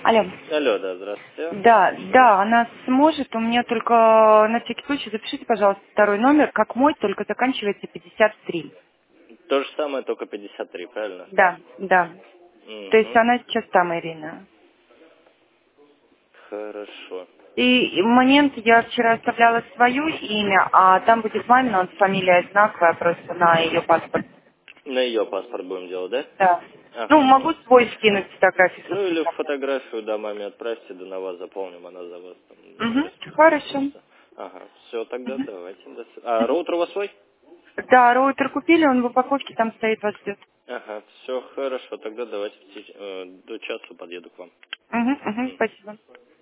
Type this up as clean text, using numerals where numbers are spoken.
Алло. Алло, да, здравствуйте. Да, она сможет. У меня только на всякий случай запишите, пожалуйста, второй номер, как мой, только заканчивается 53. То же самое, только 53, правильно? Да. То есть Угу. она сейчас там, Ирина. Хорошо. И момент я вчера оставляла свое имя, а там будет мамина, он фамилия одинаковая, просто на ее паспорт. На ее паспорт будем делать, да? Да. Ну, Ага. могу свой скинуть фотографию, Ну собственно. или фотографию, да, маме отправьте, да на вас заполним, она за вас там Хорошо. распишется. Ага, все, тогда давайте. А роутер у вас свой? Да, роутер купили, он в упаковке там стоит, вас ждет. Ага, все хорошо, тогда давайте до часу подъеду к вам. Спасибо.